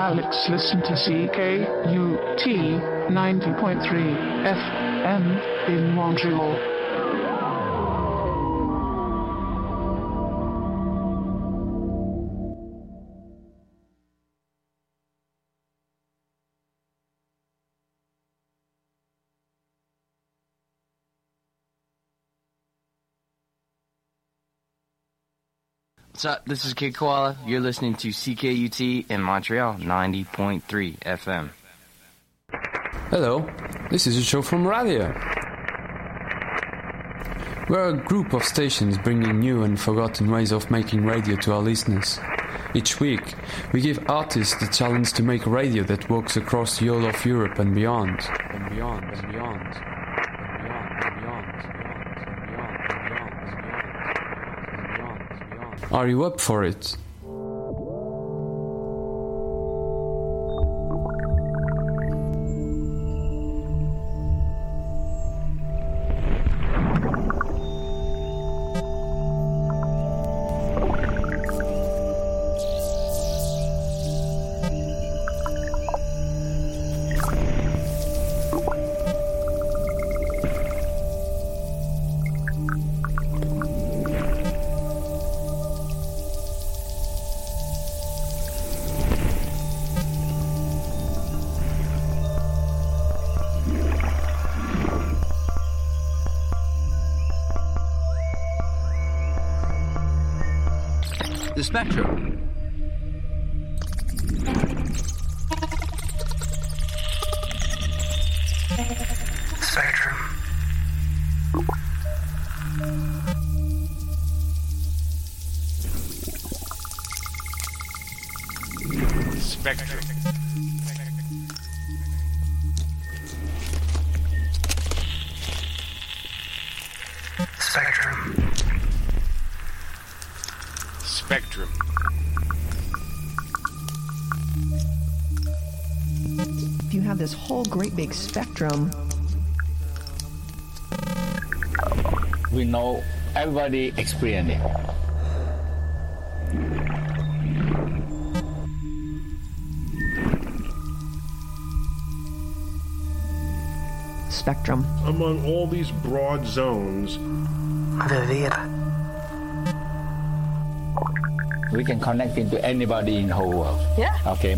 Alex. Listen to CKUT 90.3 FM in Montreal. What's up? This is Kid Koala. You're listening to CKUT in Montreal, 90.3 FM. Hello, this is a show from Radio. We're a group of stations bringing new and forgotten ways of making radio to our listeners. Each week, we give artists the challenge to make radio that works across the whole of Europe and beyond. And beyond, and beyond. Are you up for it? The Spectrum. Spectrum. Spectrum. Spectrum. Spectrum. If you have this whole great big spectrum, we know everybody experienced it. spectrum. Among all these broad zones, we can connect it to anybody in the whole world. Yeah. Okay.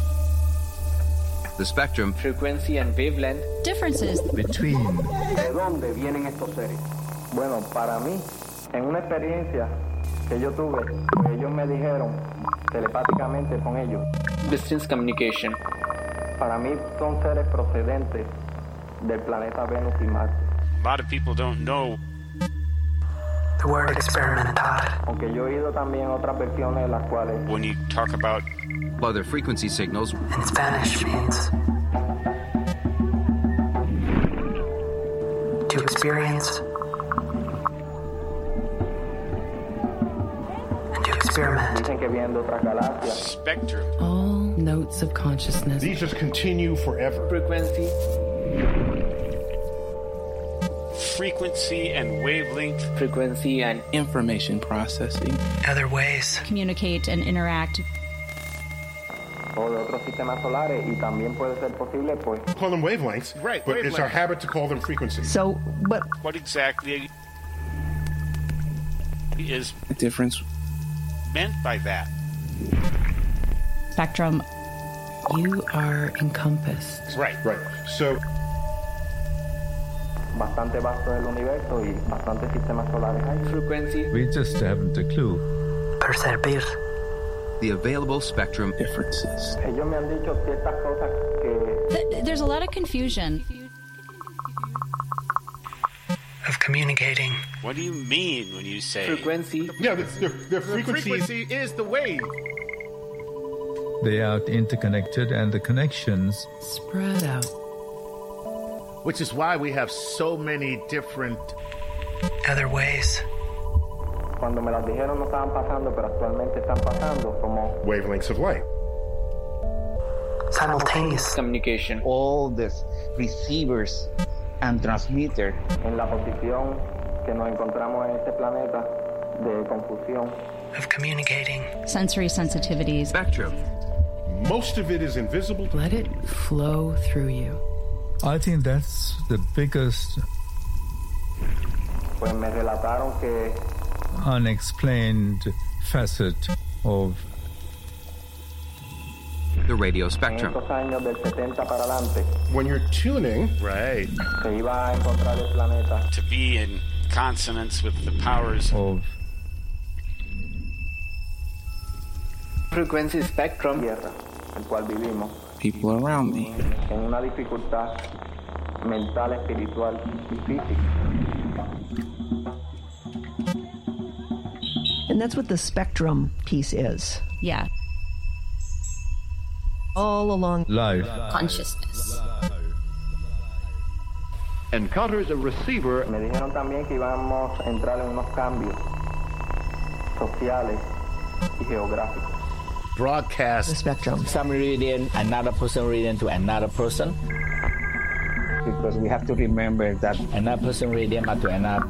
The spectrum. Frequency and wavelength. Differences. Between. ¿De dónde vienen estos seres? Bueno, para mí, en una experiencia que yo tuve, ellos me dijeron telepáticamente con ellos. Distance communication. Para mí son seres procedentes del planeta Venus y Marte. A lot of people don't know. The word experimental. Aunque yo he oído también otras versiones de las cuales. When you talk about other frequency signals. In Spanish means to experience and to experiment. Dicen que vienen de otras galaxias. Spectrum. All notes of consciousness. These just continue forever. Frequency. Frequency and wavelength. Frequency and information processing. Other ways. Communicate and interact. O de otros sistemas solares, y también puede ser posible, pues. Call them wavelengths, right? But it's our habit to call them frequencies. So, but what exactly is the difference meant by that? Spectrum. You are encompassed. Right. So. Bastante vasto el universo y bastantes sistemas solares hay. Frequency. We just haven't a clue. Percibir. The available spectrum differences. Ellos me han dicho ciertas cosas que. There's a lot of confusion. Of communicating. What do you mean when you say frequency? Yeah, the frequency is the wave. They are interconnected and the connections spread out. Which is why we have so many different other ways. Cuando me las dijeron no estaban pasando, pero actualmente están pasando como wavelengths of light. Simultaneous communication. All the receivers and transmitters. En la posición que nos encontramos en este planeta de confusión. Of communicating. Sensory sensitivities. Spectrum. Most of it is invisible. Let it flow through you. I think that's the biggest Pues me relataron que unexplained facet of the radio en spectrum. estos años del 70 para adelante When you're tuning, Right. se iba a encontrar el planeta To be in consonance with the powers of Frequency spectrum. Tierra, el cual vivimos, People around me. en una dificultad mental, espiritual y física. And that's what the spectrum piece is. Yeah. All along life. Consciousness. Encounters a receiver. Me dijeron también que íbamos a entrar en unos cambios sociales y geográficos. Broadcast. the spectrum. Some reading, another person reading to another person. Because we have to remember that another person reading to another.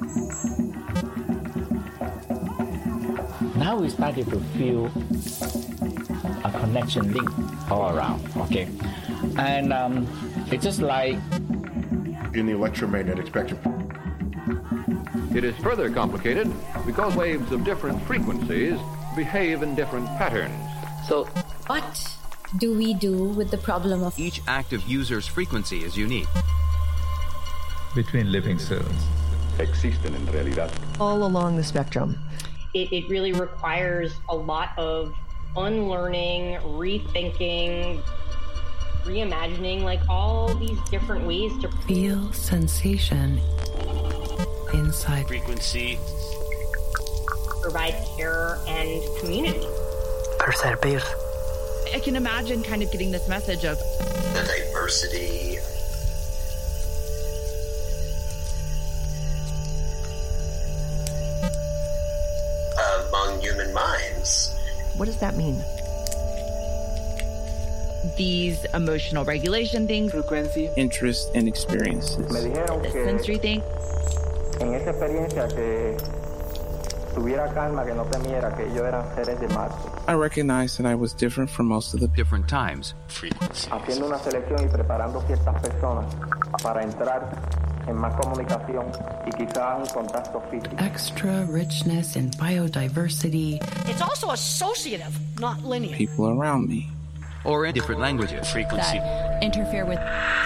Now we started to feel a connection link all around, okay? And it's just like in the electromagnetic spectrum. It is further complicated because waves of different frequencies behave in different patterns. So, what do we do with the problem of Each active user's frequency is unique. Between living cells. Existen en realidad. All along the spectrum. It really requires a lot of unlearning, rethinking, reimagining, like all these different ways to Feel sensation inside. frequency, provide care and community. Percibir. I can imagine kind of getting this message of the diversity. Among human minds. What does that mean? these emotional regulation things, frequency, interest, and experiences. Me dijeron the que sensory thing. en esa experiencia que tuviera calma, que no temiera, que ellos eran seres de Marte. I recognized that I was different from most of the different times. Haciendo una selección y preparando ciertas personas para entrar en más comunicación y quizás un contacto físico. Extra richness in biodiversity. It's also associative, not linear. People around me. Or in different languages. Frequency. That interfere with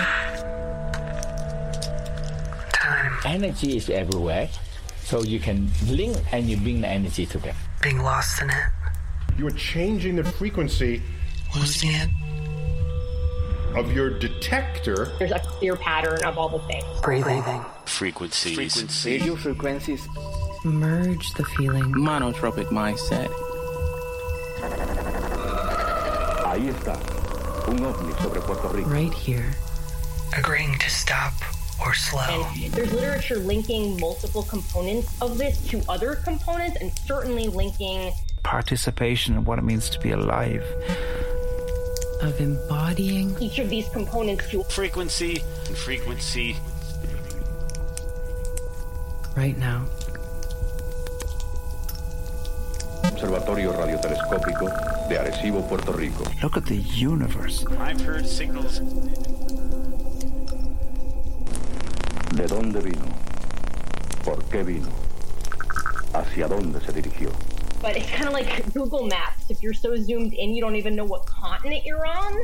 time. Energy is everywhere, so you can link and you bring the energy to them. Being lost in it. You are changing the frequency Losing it. of your detector. There's a clear pattern of all the things. Breathing. Frequencies. Radio frequencies. Merge the feeling. Monotropic mindset. Ahí está, un ovni sobre Puerto Rico. Right here. Agreeing to stop or slow. And there's literature linking multiple components of this to other components, and certainly linking participation in what it means to be alive. Of embodying each of these components to frequency and frequency. Right now. Observatorio Radiotelescópico de Arecibo, Puerto Rico. Look at the universe. I've heard signals. ¿De dónde vino? ¿Por qué vino? ¿Hacia dónde se dirigió? But it's kind of like Google Maps. If you're so zoomed in, you don't even know what continent you're on.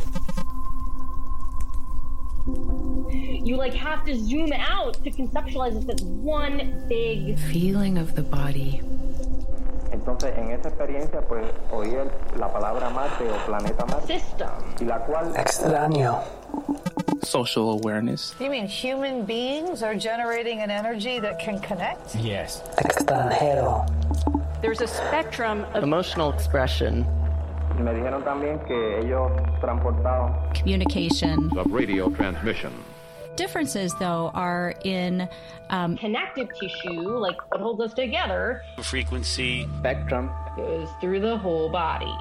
You like have to zoom out to conceptualize this as one big feeling of the body. Entonces, en esa experiencia, pues, oí la palabra Marte o planeta Marte. System. Y la cual... Extraño. Social awareness. You mean human beings are generating an energy that can connect? Yes. Extranjero. There's a spectrum of emotional expression. Me dijeron también que ellos transportaban communication. Of radio transmission. Differences, though, are in connective tissue, like what holds us together. Frequency. Spectrum. Goes through the whole body.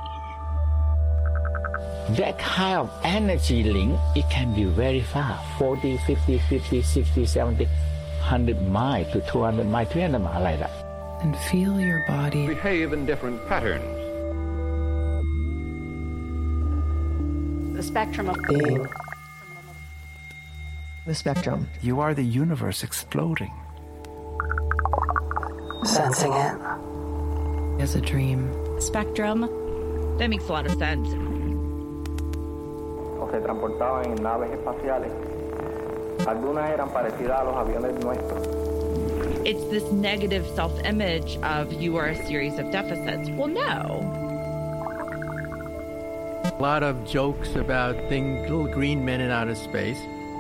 That kind of energy link, it can be very far. 40, 50, 50, 60, 70, 100 miles to 200 miles, 300 miles like that. And feel your body behave in different patterns. the spectrum of being. The spectrum. You are the universe exploding. Sensing it. As a dream. Spectrum. That makes a lot of sense. O se transportaban en naves espaciales. Algunas eran parecidas a los aviones nuestros. It's this negative self-image of you are a series of deficits. Well, no. A lot of jokes about little green men in outer space.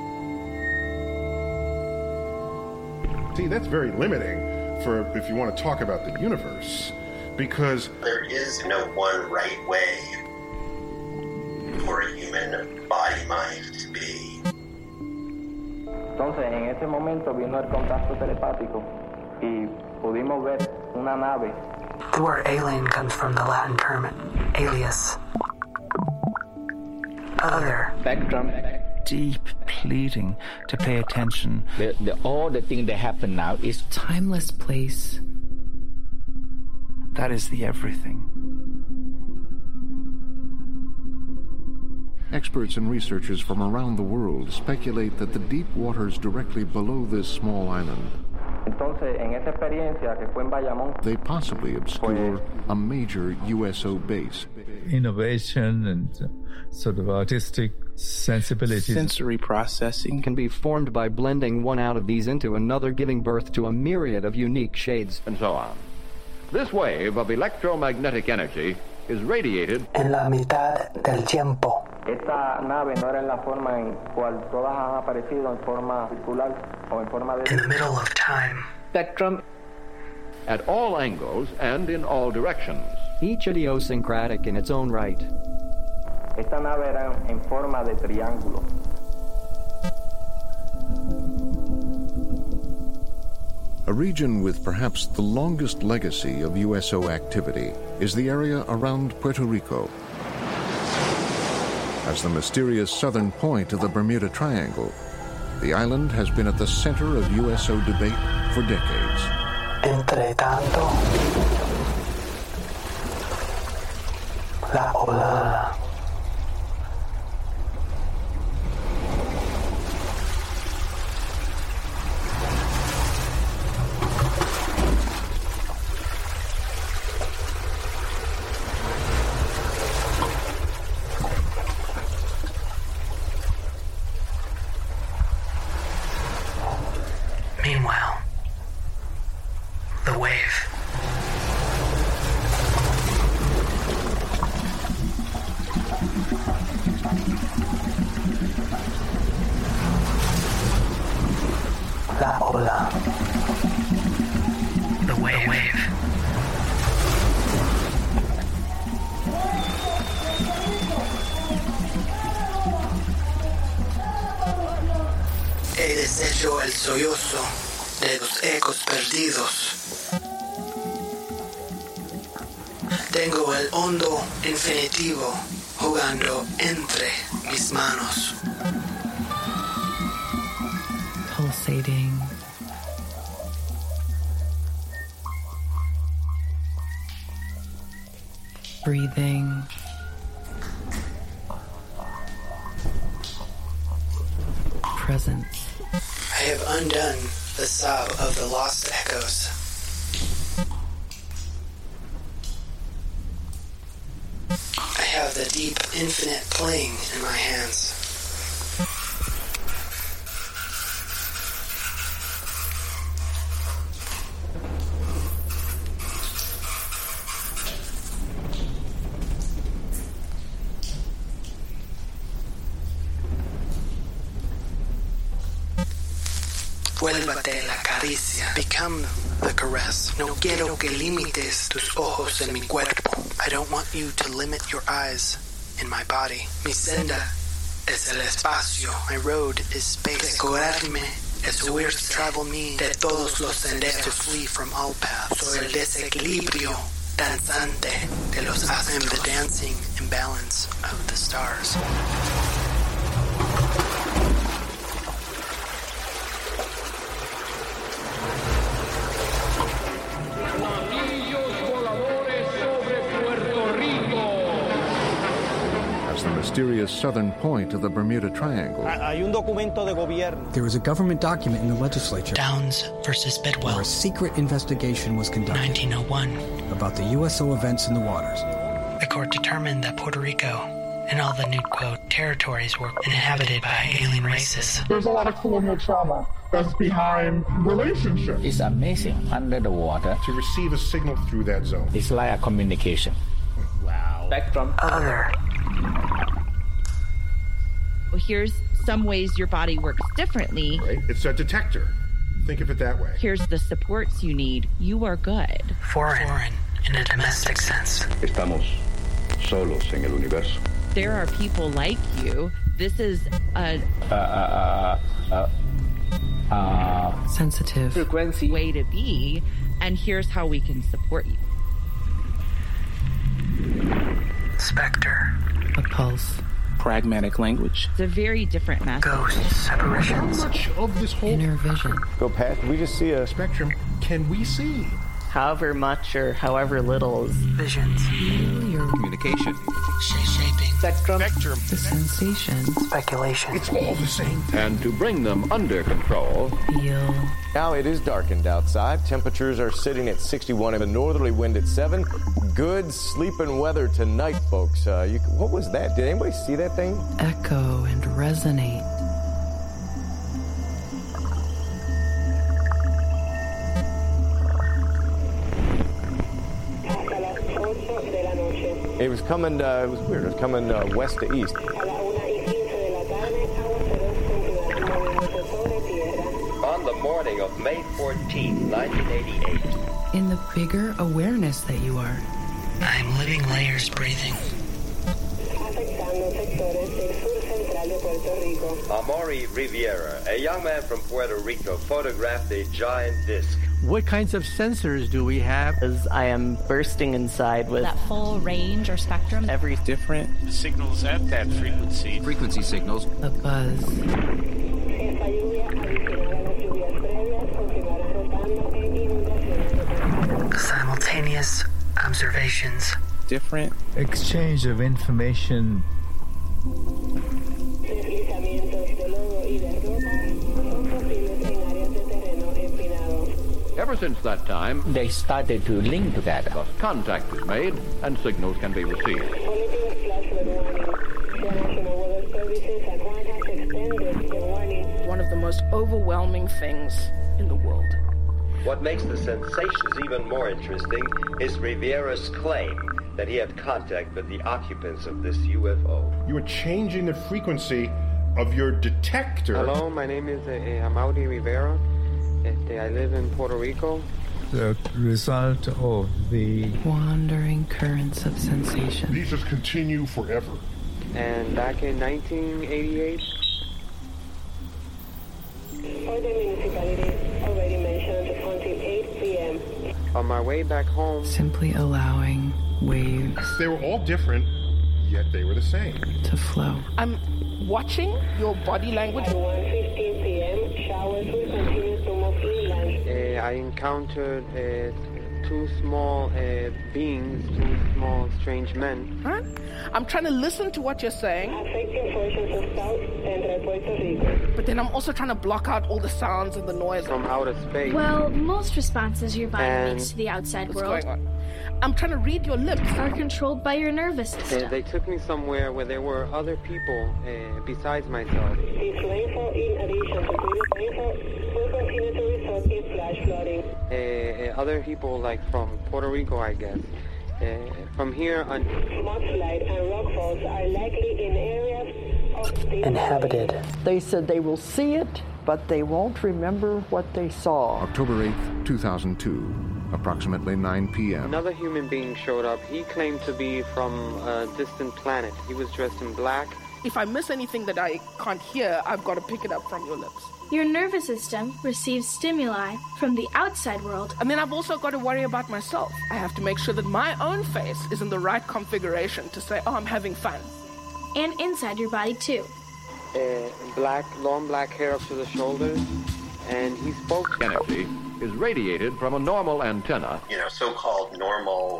See, that's very limiting for if you want to talk about the universe, because there is no one right way for a human body-mind to be. Entonces, en ese momento vino el contacto telepático y pudimos ver una nave. The word alien comes from the Latin term alias. Other. Spectrum. Deep pleading to pay attention. All the things that happen now is timeless place. That is the everything. Experts and researchers from around the world speculate that the deep waters directly below this small island Entonces, en esa experiencia que fue en Bayamón, they possibly obscure a major USO base. Innovation and sort of artistic sensibilities. Sensory processing can be formed by blending one out of these into another, giving birth to a myriad of unique shades. And so on. This wave of electromagnetic energy is radiated en la mitad del tiempo. Esta nave no era en la forma en cual todas han aparecido en forma circular o en forma de... In the middle of time. Spectrum. At all angles and in all directions. Each idiosyncratic in its own right. Esta nave era en forma de triángulo. A region with perhaps the longest legacy of USO activity is the area around Puerto Rico. As the mysterious southern point of the Bermuda Triangle, the island has been at the center of USO debate for decades. Entre tanto, la ola. Meanwhile, the wave. La ola. The wave. He deshecho el sollozo de los ecos perdidos. Tengo el hondo infinitivo jugando entre mis manos. Pulsating. Breathing. Presence. I have undone the sob of the lost echoes. I have the deep, infinite playing in my hands. Vuélvate la caricia. Become the caress. No quiero que limites tus ojos en mi cuerpo. I don't want you to limit your eyes in my body. Mi senda es el espacio. My road is space. Decorarme es huir, to travel me de todos los senderos. To flee from all paths. Soy el desequilibrio danzante de los astros. I am the dancing imbalance of the stars. mysterious southern point of the Bermuda Triangle. There was a government document in the legislature. Downs versus Bidwell. Where a secret investigation was conducted. 1901. About the USO events in the waters. The court determined that Puerto Rico and all the new, quote, territories were inhabited by alien races. There's a lot of colonial trauma that's behind relationships. It's amazing under the water. To receive a signal through that zone. It's like a communication. Wow. Spectrum. Other. Well, here's some ways your body works differently. Right? It's a detector. Think of it that way. Here's the supports you need. You are good. Foreign in a domestic sense. Estamos solos en el universo. There are people like you. This is a sensitive frequency way to be, and here's how we can support you. Spectre. A pulse. Pragmatic language. It's a very different message. Ghosts, apparitions. How much of this whole inner vision? Go past. We just see a spectrum. Can we see? However much or however little is visions. Communication. Shaping. Spectrum. The sensation. Speculation. It's all the same thing. And to bring them under control. Feel. Now it is darkened outside. Temperatures are sitting at 61 and a northerly wind at 7. Good sleeping weather tonight, folks. What was that? Did anybody see that thing? Echo and resonate. It was coming, it was weird. It was coming west to east. On the morning of May 14, 1988. In the bigger awareness that you are. I'm living layers breathing. Amaury Riviera, a young man from Puerto Rico, photographed a giant disc. What kinds of sensors do we have? As I am bursting inside with that full range or spectrum. Every different signals at that frequency. Frequency signals. A buzz. Simultaneous observations. Different exchange of information. Ever since that time, they started to link together. Thus, contact is made and signals can be received. One of the most overwhelming things in the world. What makes the sensations even more interesting is Riviera's claim that he had contact with the occupants of this UFO. You are changing the frequency of your detector. Hello, my name is Amaury Rivera. I live in Puerto Rico. The result of the wandering currents of sensation. These just continue forever. And back in 1988, for the municipality already mentioned until 8 p.m. On my way back home, simply allowing waves. They were all different, yet they were the same. To flow. I'm watching your body language. At 1:15 p.m., showers will continue to move inland. I encountered two small beings, two small strange men. Huh? I'm trying to listen to what you're saying. Affecting portions of South Central Puerto Rico. But then I'm also trying to block out all the sounds and the noise. From outer space. Well, most responses your body makes to the outside world. What's going on? I'm trying to read your lips. Are controlled by your nervous system. They took me somewhere where there were other people besides myself. This rainfall, in addition to previous rainfall, will continue to result in flash flooding. Other people, like from Puerto Rico, I guess. From here on, mudslide and rockfalls are likely in areas of inhabited. They said they will see it, but they won't remember what they saw. October 8th, 2002, approximately 9 p.m. Another human being showed up. He claimed to be from a distant planet. He was dressed in black. If I miss anything that I can't hear, I've got to pick it up from your lips. Your nervous system receives stimuli from the outside world. And then I've also got to worry about myself. I have to make sure that my own face is in the right configuration to say, oh, I'm having fun. And inside your body, too. Long black hair up to the shoulders. And he spoke. Energy is radiated from a normal antenna. So-called normal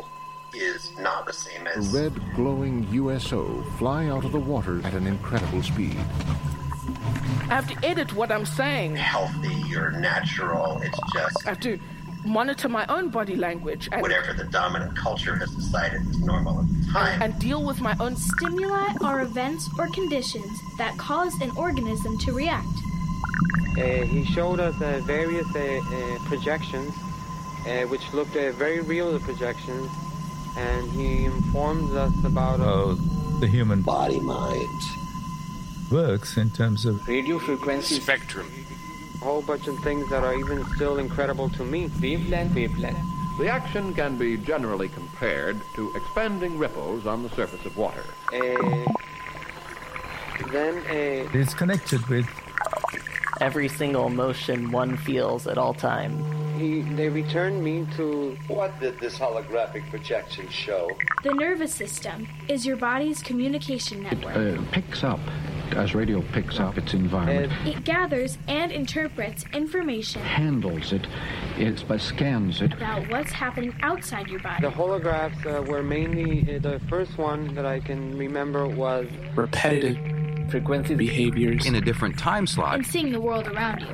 is not the same A as red glowing USO fly out of the water at an incredible speed. I have to edit what I'm saying. healthy or natural. It's just I have to monitor my own body language. And whatever the dominant culture has decided is normal at the time. And deal with my own stimuli are events or conditions that cause an organism to react. He showed us various projections, which looked very real, the projections, and he informed us about how the human body-mind works in terms of radio frequency spectrum. A whole bunch of things that are even still incredible to me. Wavelength. The action can be generally compared to expanding ripples on the surface of water. It's connected with every single emotion one feels at all times. They returned me to... What did this holographic projection show? The nervous system is your body's communication network. Picks up, as radio picks up its environment. It gathers and interprets information. Handles it, scans it. About what's happening outside your body. The holographs were mainly... the first one that I can remember was... repetitive frequency behaviors in a different time slot. And seeing the world around you.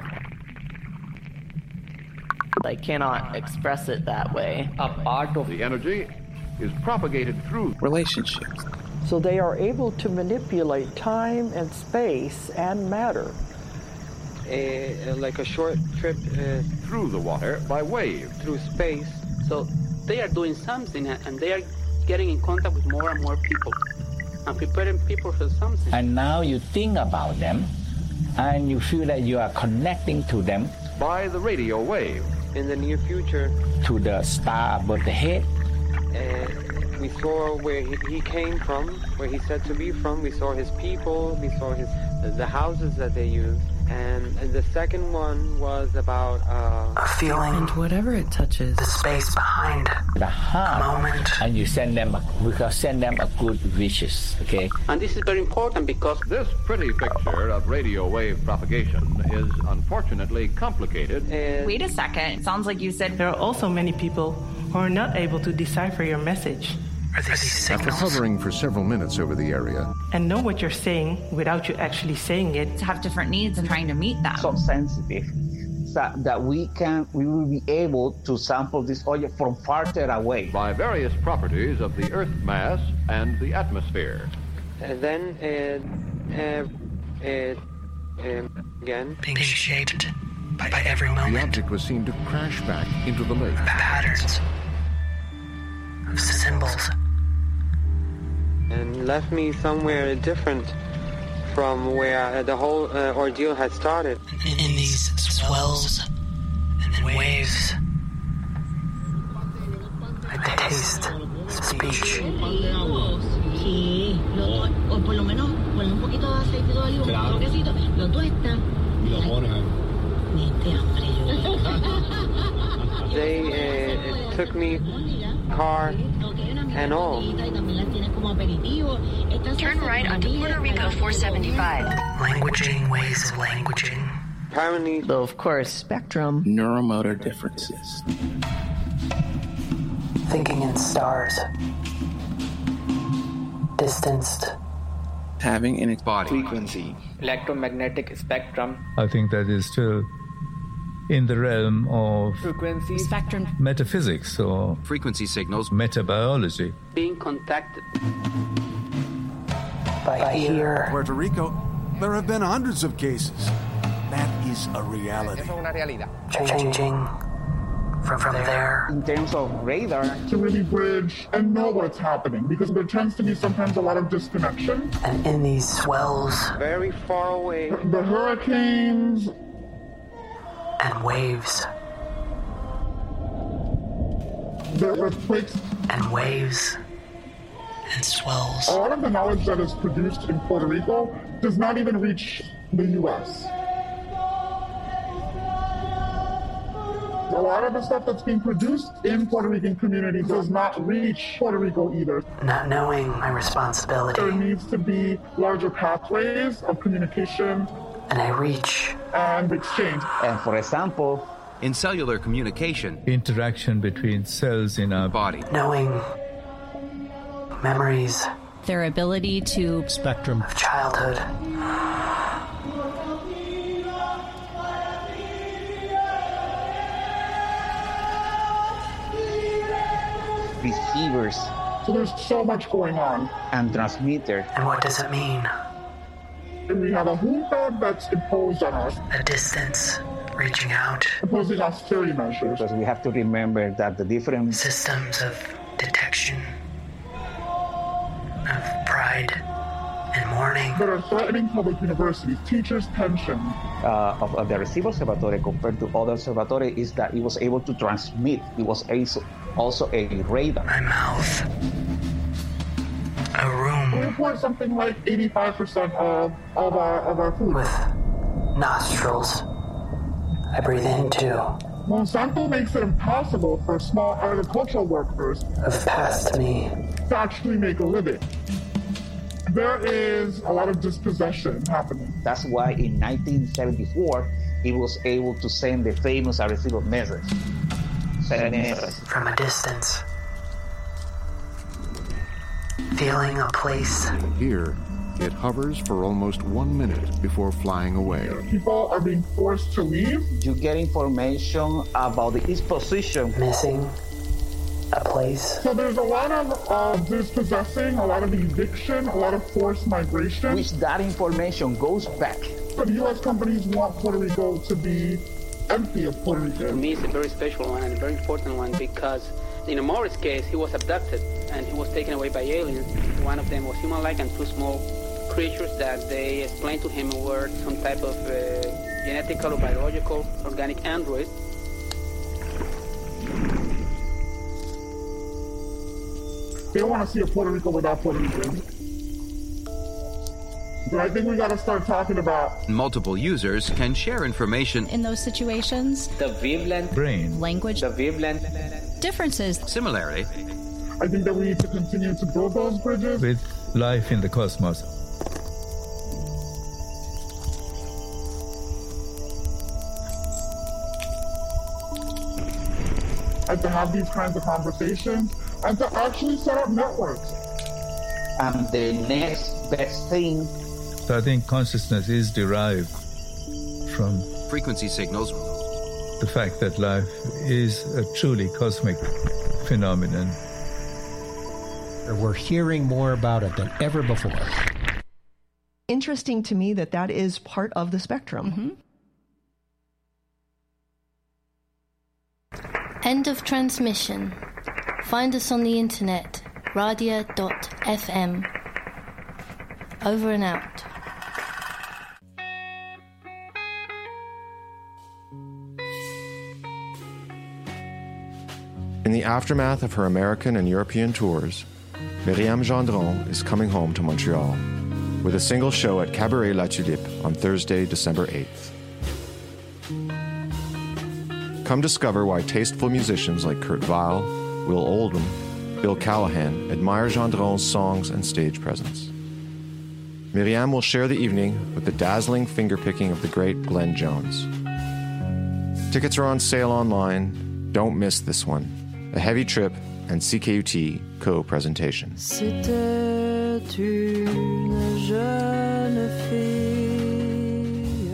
I cannot express it that way. A part of the energy is propagated through relationships. So they are able to manipulate time and space and matter. Like a short trip through the water by wave. Through space. So they are doing something and they are getting in contact with more and more people and preparing people for something. And now you think about them and you feel that you are connecting to them by the radio wave. In the near future, to the star above the head. We saw where he came from, where he said to be from. We saw his people. We saw the houses that they used. And the second one was about a feeling, and whatever it touches, the space behind the heart, moment, and you send them a good wishes. Okay. And this is very important because this pretty picture of radio wave propagation is unfortunately complicated. Wait a second. It sounds like you said there are also many people who are not able to decipher your message. After hovering for several minutes over the area and know what you're saying without you actually saying it, to have different needs and trying to meet them. So sensitive that we will be able to sample this object from farther away by various properties of the Earth mass and the atmosphere. And then again being shaped by every moment. The object was seen to crash back into the lake. Patterns of symbols. And left me somewhere different from where the whole ordeal had started. In these swells and waves, I taste speech. They took me, car and all. Turn right onto Puerto Rico 475. Languaging, ways of languaging. Apparently, though, of course, spectrum. Neuromotor differences. Thinking in stars. Distanced. Having in its body. Frequency. Electromagnetic spectrum. I think that is still in the realm of frequency spectrum metaphysics or frequency signals, metabiology. Being contacted by ear. Puerto Rico, there have been hundreds of cases. That is a reality. Changing from there. In terms of radar, to really bridge and know what's happening, because there tends to be sometimes a lot of disconnection. And in these swells, very far away, the hurricanes and waves. The earthquakes and waves and swells. A lot of the knowledge that is produced in Puerto Rico does not even reach the U.S. A lot of the stuff that's being produced in Puerto Rican communities does not reach Puerto Rico either. Not knowing my responsibility. There needs to be larger pathways of communication. And I reach. And exchange. And for example, in cellular communication, interaction between cells in our body. Knowing memories. Their ability to spectrum of childhood. Receivers. So there's so much going on. And transmitter. And what does it mean? And we have a junta that's imposed on us. A distance reaching out. Imposing austerity measures. Because we have to remember that the different systems of detection, of pride and mourning that are threatening public universities, teachers' pension. Of the Recibo Observatory compared to other observatory is that it was able to transmit. It was also a radar. My mouth. A room. We import something like 85% of our food. With nostrils. I breathe in too. Monsanto makes it impossible for small agricultural workers of past me to actually make a living. There is a lot of dispossession happening. That's why in 1974, he was able to send the famous Arecibo message. From a distance. Feeling a place. Here, it hovers for almost 1 minute before flying away. People are being forced to leave. You get information about its position. Missing a place. So there's a lot of dispossessing, a lot of eviction, a lot of forced migration. Which that information goes back. But U.S. companies want Puerto Rico to be empty of Puerto Rico. For me, it's a very special one and a very important one because in Morris' case, he was abducted and he was taken away by aliens. One of them was human-like and two small creatures that they explained to him were some type of genetical or biological organic android. They don't want to see a Puerto Rico without Puerto Ricans. But I think we got to start talking about... Multiple users can share information in those situations. The wavelength. Brain. Language. The wavelength. Differences. Similarity. I think that we need to continue to build those bridges. With life in the cosmos. And to have these kinds of conversations. And to actually set up networks. And the next best thing. So I think consciousness is derived from frequency signals. The fact that life is a truly cosmic phenomenon. We're hearing more about it than ever before. Interesting to me that is part of the spectrum. End of transmission. Find us on the internet, radia.fm. Over and out. In the aftermath of her American and European tours, Myriam Gendron is coming home to Montreal with a single show at Cabaret La Tulipe on Thursday, December 8th. Come discover why tasteful musicians like Kurt Weill, Will Oldham, Bill Callahan admire Gendron's songs and stage presence. Myriam will share the evening with the dazzling fingerpicking of the great Glenn Jones. Tickets are on sale online. Don't miss this one. A Heavy Trip and CKUT co-presentation. C'était une jeune fille.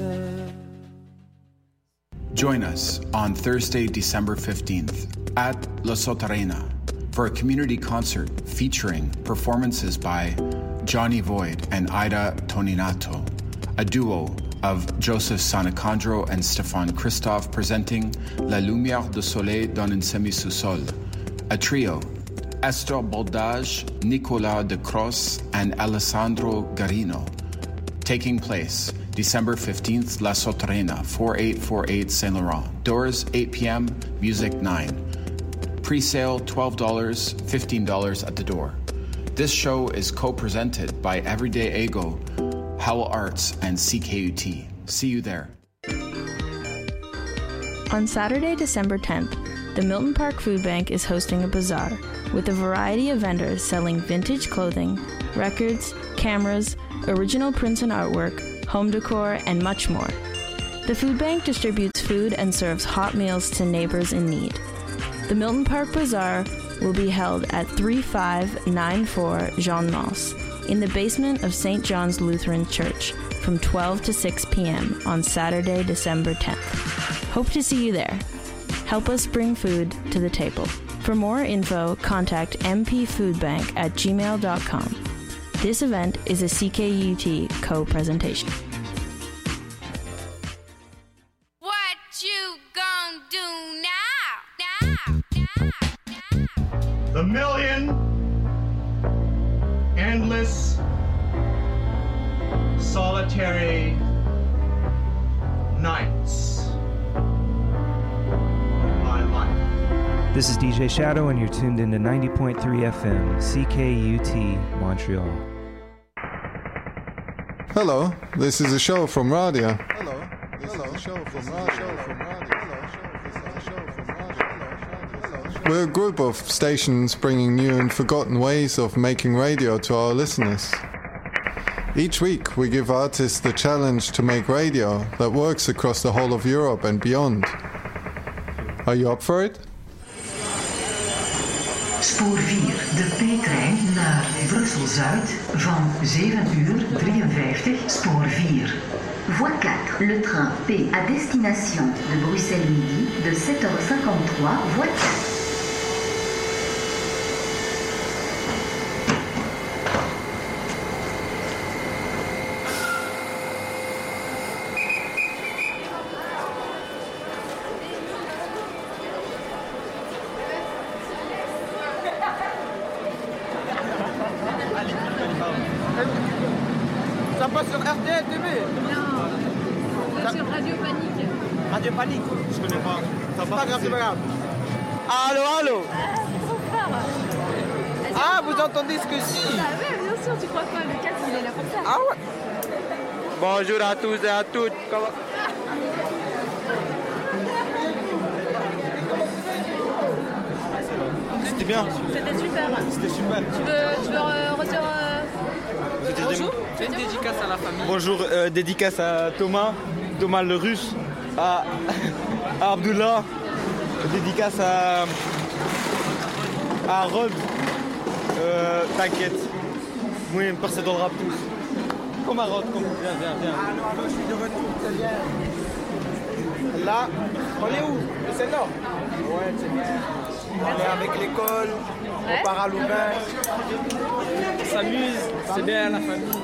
Join us on Thursday, December 15th at La Sotarena for a community concert featuring performances by Johnny Void and Ida Toninato, a duo of Joseph Sanacandro and Stéphane Christophe presenting La Lumière du Soleil dans un semi-sous-sol, a trio, Esther Baldage, Nicolas de Cross, and Alessandro Garino, taking place December 15th, La Sotarena, 4848 Saint Laurent. Doors 8 p.m., music 9. Pre-sale $12, $15 at the door. This show is co-presented by Everyday Ego, Howell Arts, and CKUT. See you there. On Saturday, December 10th, the Milton Park Food Bank is hosting a bazaar with a variety of vendors selling vintage clothing, records, cameras, original prints and artwork, home decor, and much more. The food bank distributes food and serves hot meals to neighbors in need. The Milton Park Bazaar will be held at 3594 Jean Moss in the basement of St. John's Lutheran Church from 12 to 6 p.m. on Saturday, December 10th. Hope to see you there. Help us bring food to the table. For more info, contact mpfoodbank@gmail.com. This event is a CKUT co-presentation. What you gonna do now? The million endless solitary nights of my life. This is DJ Shadow, and you're tuned into 90.3 FM, CKUT, Montreal. Hello, this is a show from Radia. We're a group of stations bringing new and forgotten ways of making radio to our listeners. Each week we give artists the challenge to make radio that works across the whole of Europe and beyond. Are you up for it? Spoor 4, de P-trein naar Brussel-Zuid van 7:53, spoor 4. Voie 4, le train P à destination de Bruxelles Midi de 7h53, voie 4. Ça passe sur RTL TV? Non, sur Radio Panique. Radio Panique? Je connais pas. Ça passe, c'est pas grave. Allô, allô? Trop fort. Ah, vous entendez ce que je dis? Ah ouais, bien sûr, tu crois quoi? Le 4, il est là pour ça. Ah ouais. Bonjour à tous et à toutes. Comment... C'était bien. C'était super. C'était super. Tu veux redire bonjour? Fais une dédicace à la famille. Bonjour, dédicace à Thomas le Russe, à Abdullah, dédicace à Rod. T'inquiète. Oui, me percer dans le rap tous. Comme à Rod, comme. Viens. Ah non, je suis de retour, c'est bien. Là, on est où? C'est nord. Ouais, c'est bien. On est avec l'école, on part à Louvain, on s'amuse, c'est bien la famille.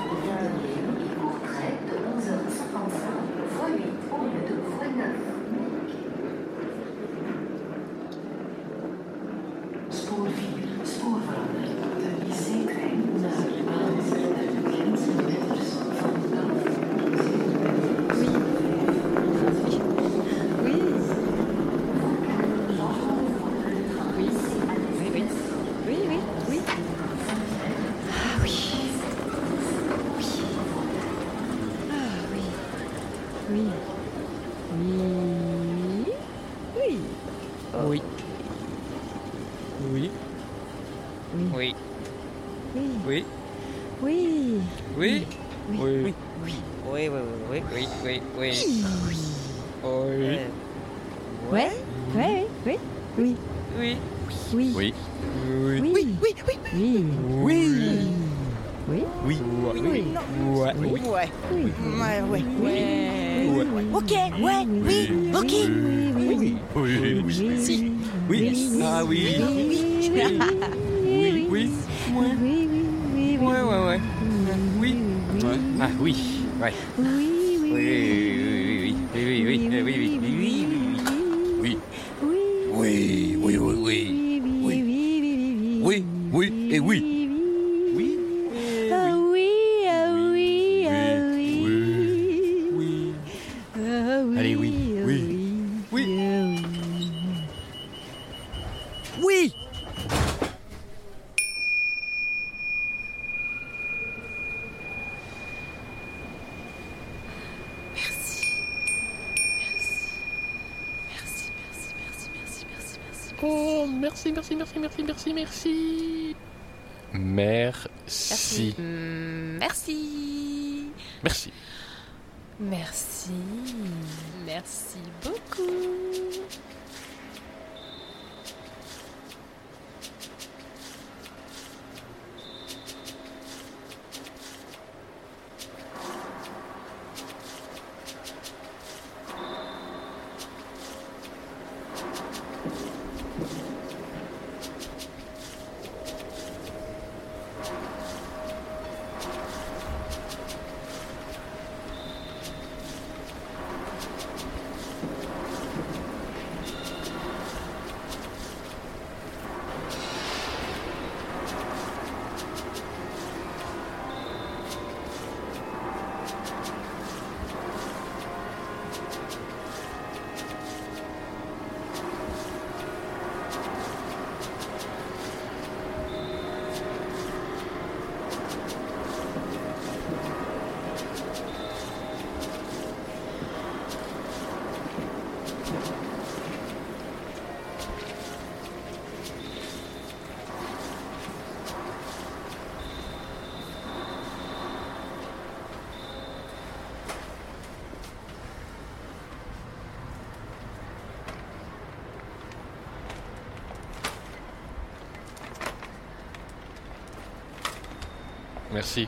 Ok, ouais, oui, ok. Si. Oui. Ah oui. Oui. Ouais. Oui. Ah oui. Ouais. Oui. Et oui. Allez, oui. Oh, merci. Merci. Merci beaucoup. Merci.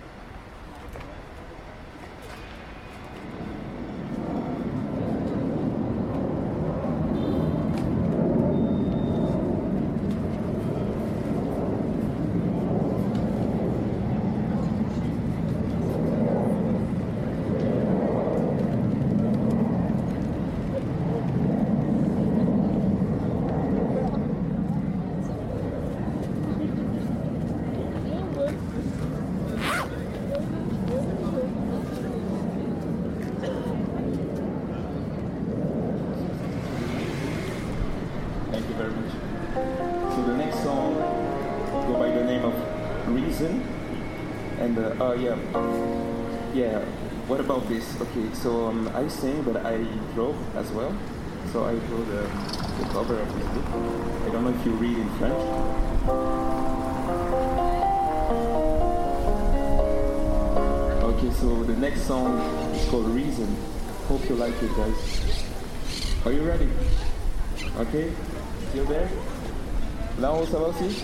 Thank you very much. So the next song go by the name of Reason. And what about this? Okay, so I sing, but I draw as well. So I draw the cover of this book. I don't know if you read in French. Okay, so the next song is called Reason. Hope you like it, guys. Are you ready? Okay, still there? Là, ça va aussi?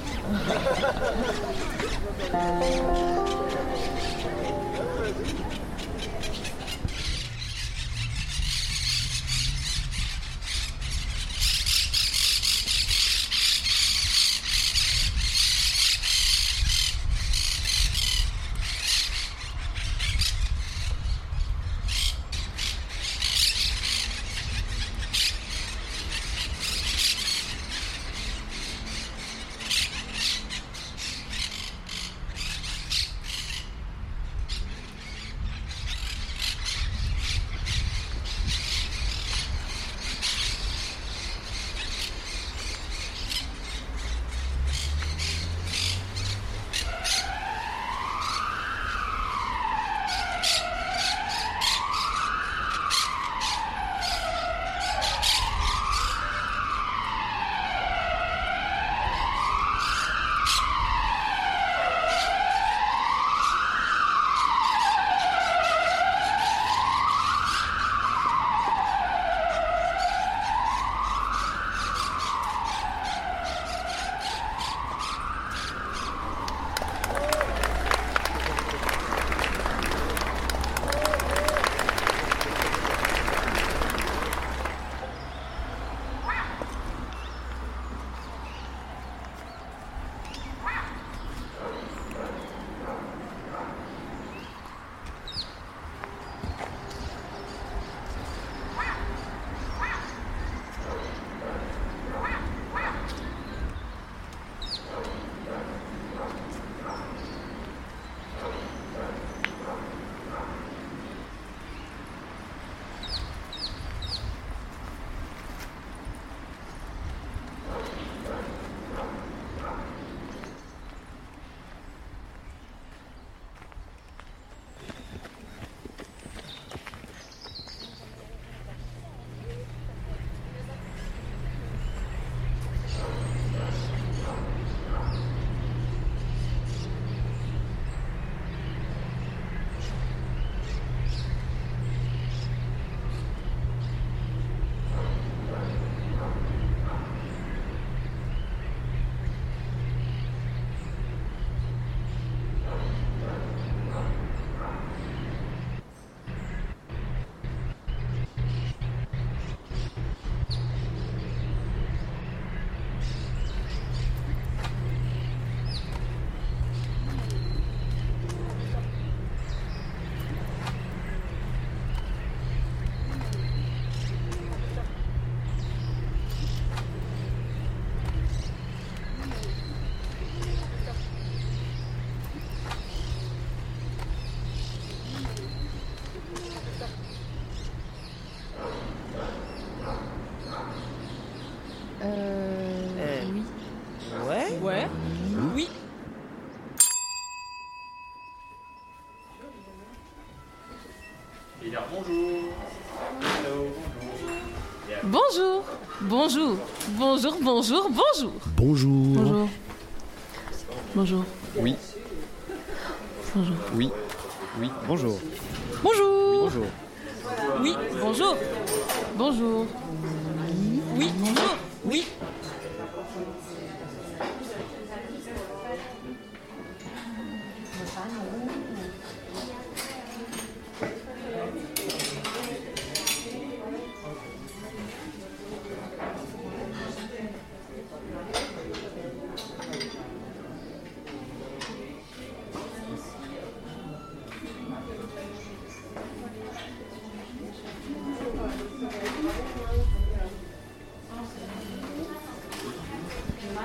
Oui. Ouais. Ouais. Oui. Et là, bonjour. Hello, Bonjour. Bonjour. Bonjour, bonjour, bonjour. Bonjour. Bonjour. Bonjour. Oui. Bonjour. Oui. Oui. Bonjour. Bonjour. Bonjour. Oui, bonjour. Bonjour. Oui, bonjour. Oui.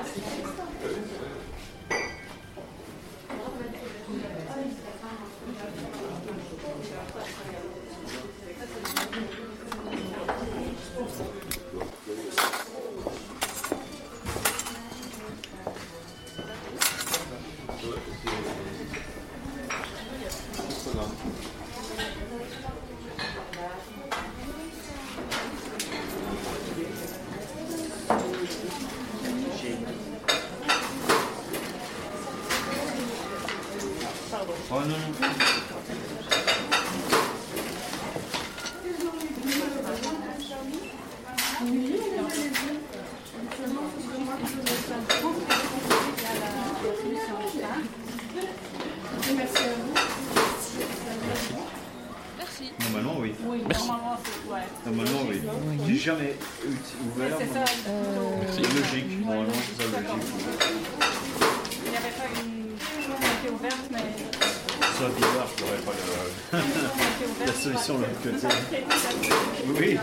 Oh non, non. Merci. Normalement, oui. Merci. Normalement, oui. J'ai jamais ouvert. C'est ça. C'est logique. Normalement, c'est ça logique. Il n'y avait pas une qui était ouverte, mais. Ça bizarre, je pourrais pas la solution de l'autre côté. Oui.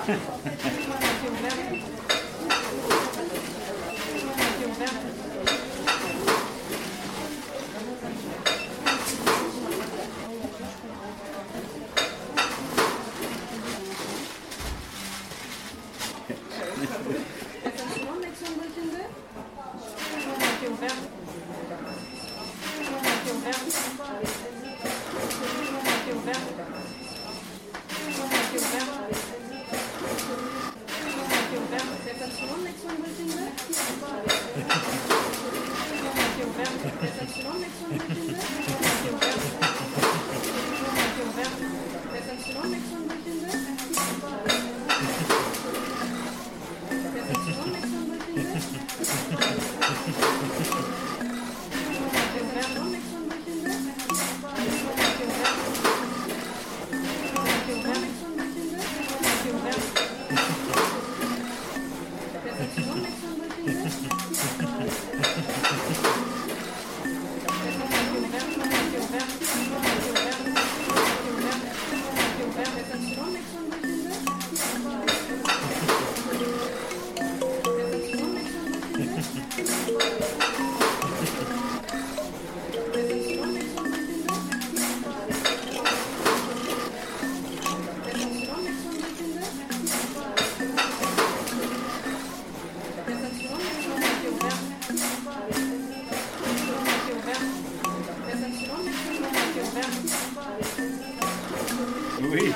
Oui.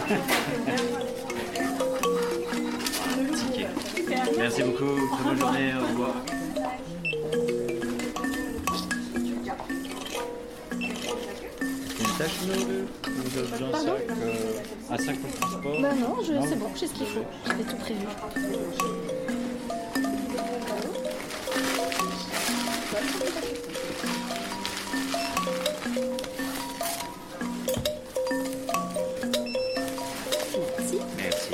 Merci beaucoup. Très bonne journée. Au revoir. Une tâche nous avez besoin un sac pour le transport? Bah non, c'est bon, j'ai ce qu'il faut. J'avais tout prévu. Merci.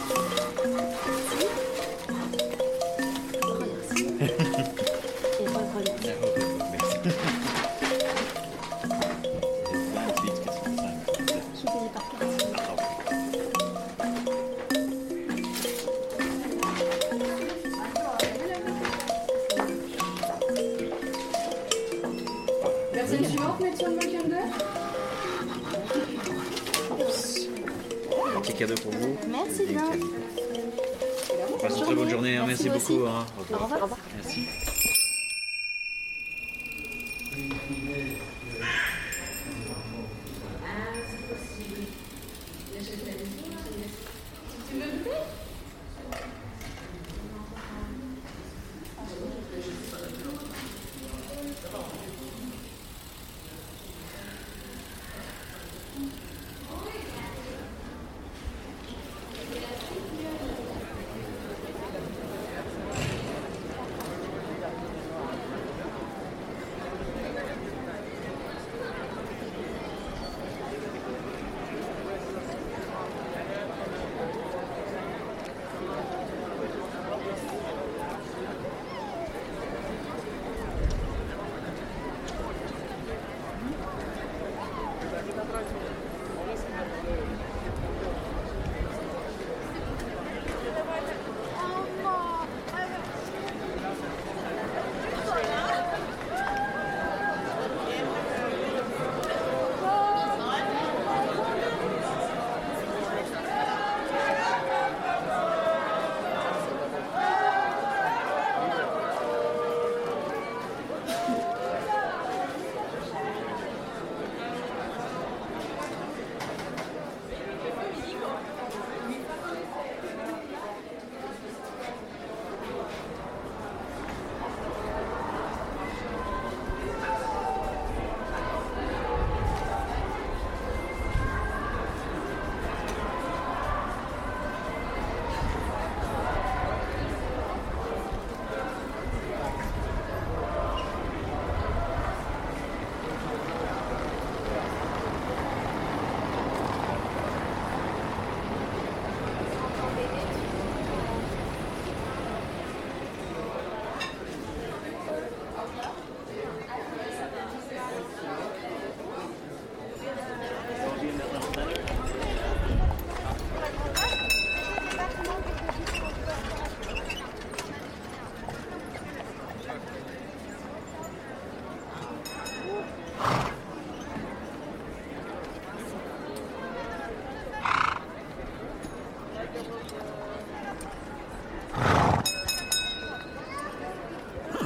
Personne suivante, Maxime Macandeur. Un petit cadeau pour vous. Merci bien. Passez une très bonne journée. Merci beaucoup. Hein. Au revoir. Merci.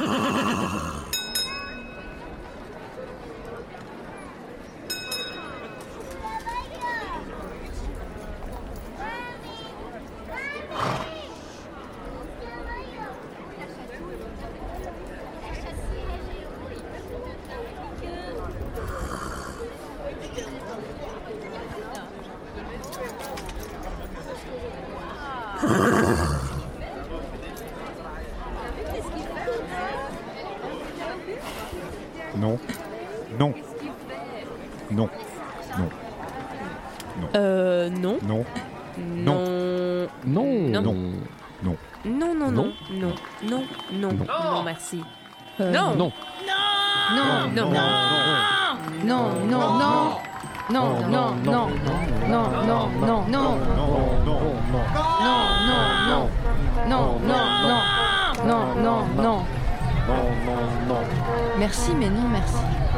Non. Non. Non. Non. Non. Non. Non. Non. Non. Non. Non, non, non, non, non, non, non, merci. Non. Non. Non. Non. Non. Non, non, non. Non, non, non. Non, non, non. Non, non, non. Non, non, non. Non, non, non. Merci, mais non, merci.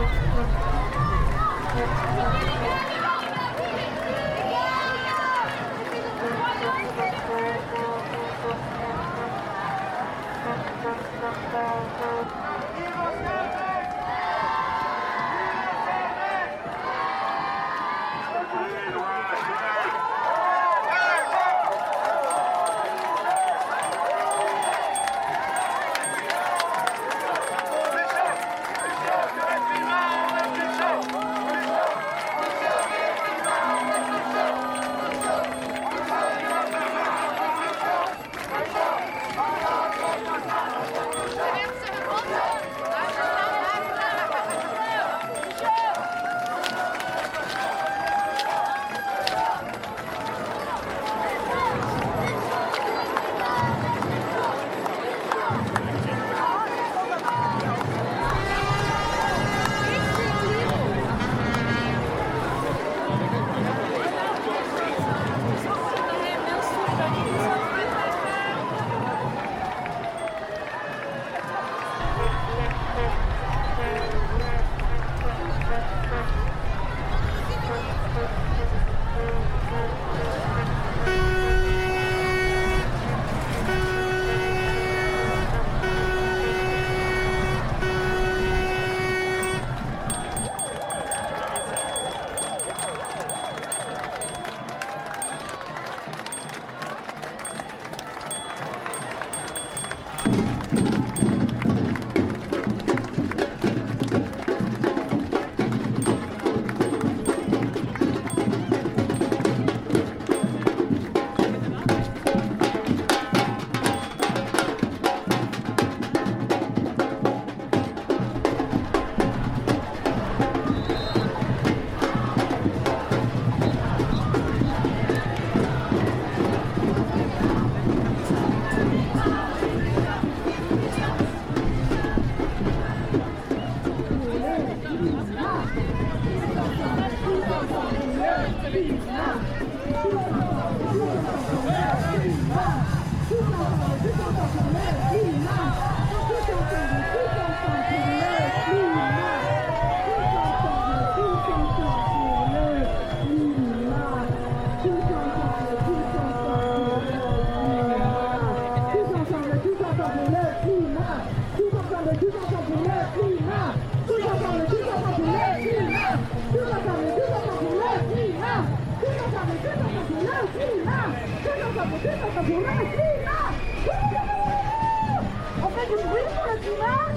On fait du bruit pour le climat.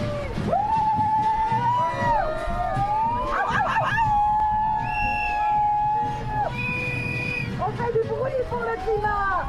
On fait du bruit pour le climat.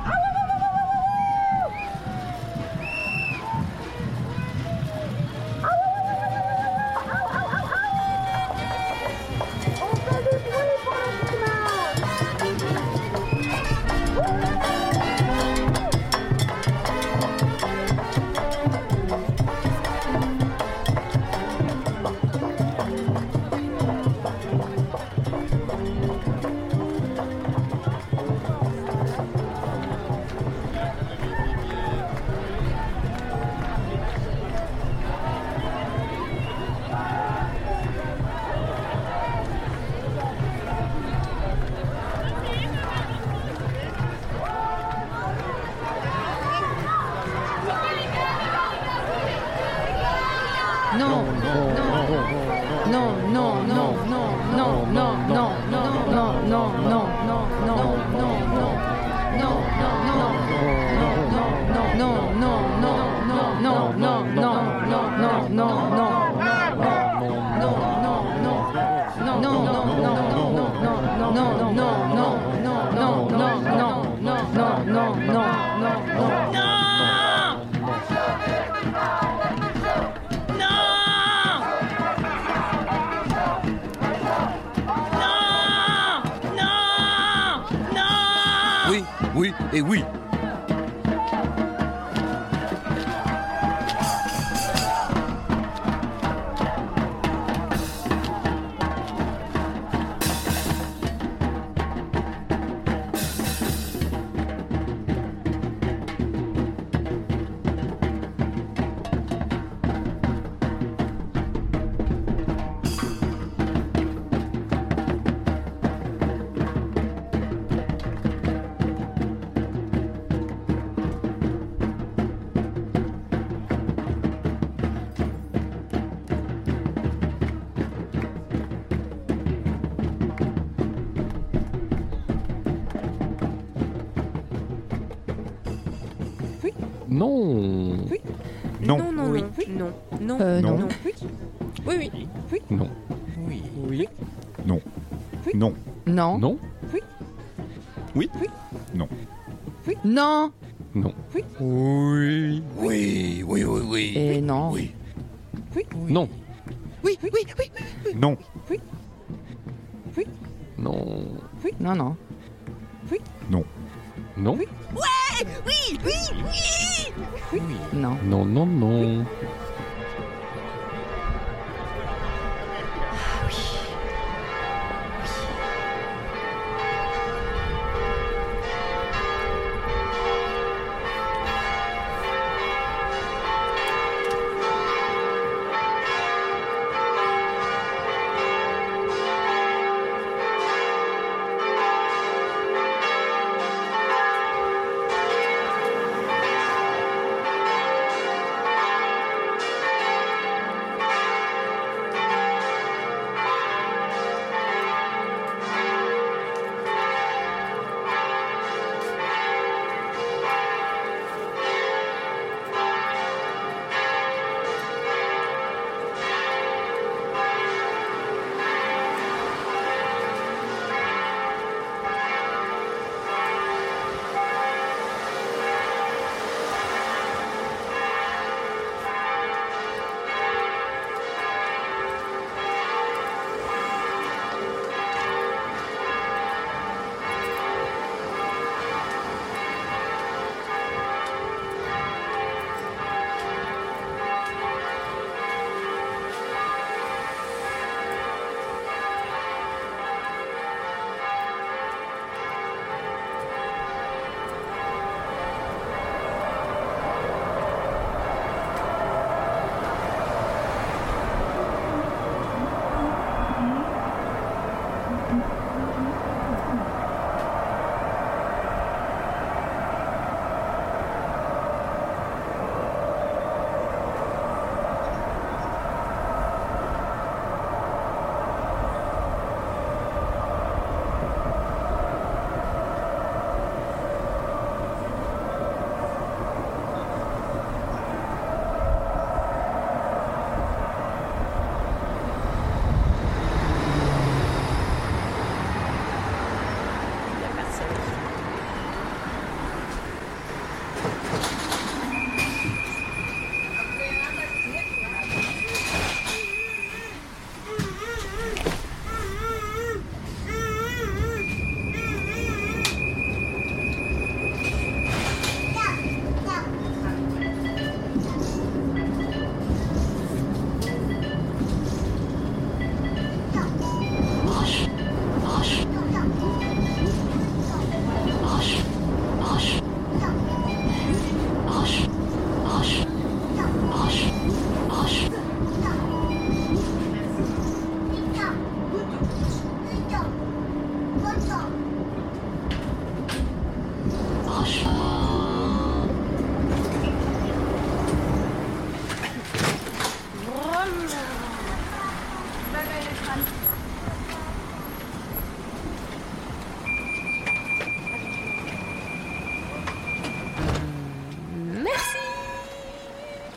non, non, non, non, non, non, non, non, non, non, Oui, oui et oui. Non. Oui. Non. Non, non, Oui. non, non, Non. non. Oui. Oui, oui. Oui. Non. Oui. Oui. Non. Non. Non. Non. Oui. Oui. Oui. Non. Oui. Non. Non. Oui. Oui. Oui, oui, oui, oui. Et non. Oui. Oui. Non. Oui, oui, oui, oui. Non. Oui. Oui. Non. Oui. Non, non. Oui. Non. Non. Oui. Ouais, oui, oui, oui. Oui. Non. Non, non, non.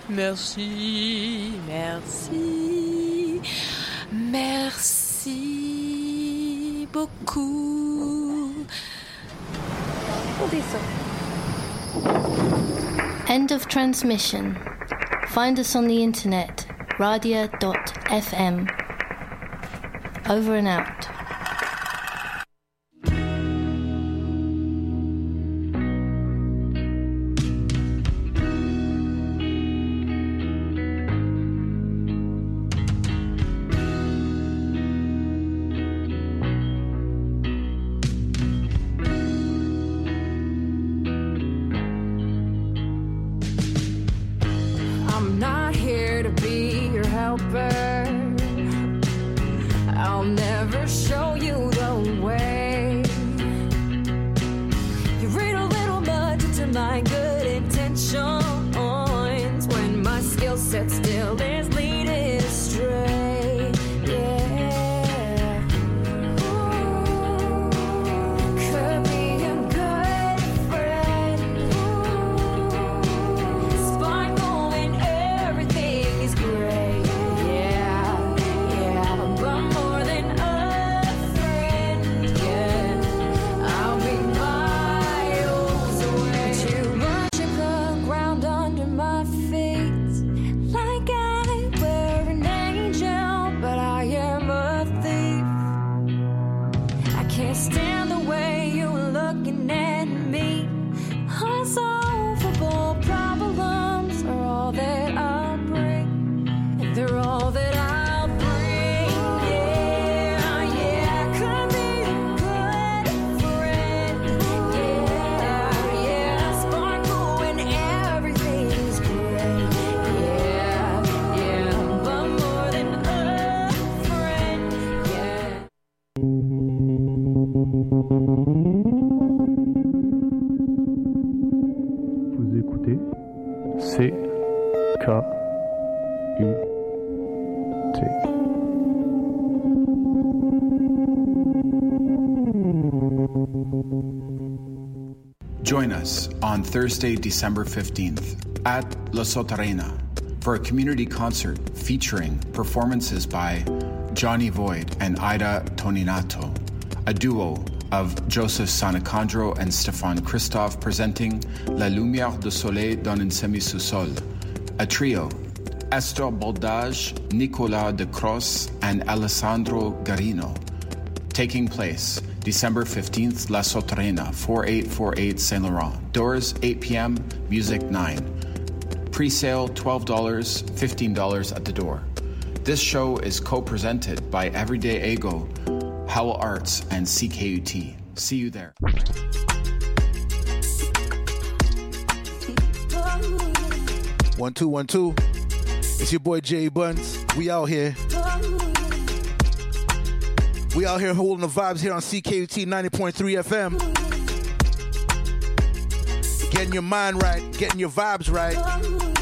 Merci, merci, merci beaucoup. On descend. End of transmission. Find us on the internet, radia.fm. Over and out. I'm not here to be your helper. I'll never show you the way. You read a little much into my good intentions when my skill set still is leading astray. Yeah. Could be a good friend. Sparkle when everything is great. Yeah, yeah. But more than a friend, yeah. I'll be miles away. But you worship the ground under my feet. Like I were an angel, but I am a thief. I can't stand the way you're looking at me. Unsolvable problems are all that I bring, and they're all that I'll bring. Yeah, yeah. Could be a good friend. Yeah, yeah. Sparkle when everything's great. Yeah, yeah. But more than a friend. Yeah. Vous écoutez CKUT. Join us on Thursday, December 15th at La Sotarena for a community concert featuring performances by Johnny Void and Ida Toninato, a duo of Joseph Sanacandro and Stéphane Christophe presenting La Lumière du Soleil dans un semi-sous-sol, a trio, Esther Baldage, Nicolas de Cross, and Alessandro Garino, taking place December 15th, La Sotarena, 4848 Saint Laurent. Doors 8 p.m., music 9. Pre-sale $12, $15 at the door. This show is co-presented by Everyday Ego, Howl Arts, and CKUT. See you there. 1 2 1 2. It's your boy Jay Buns. We out here. We out here holding the vibes here on CKUT 90.3 FM. Getting your mind right, getting your vibes right.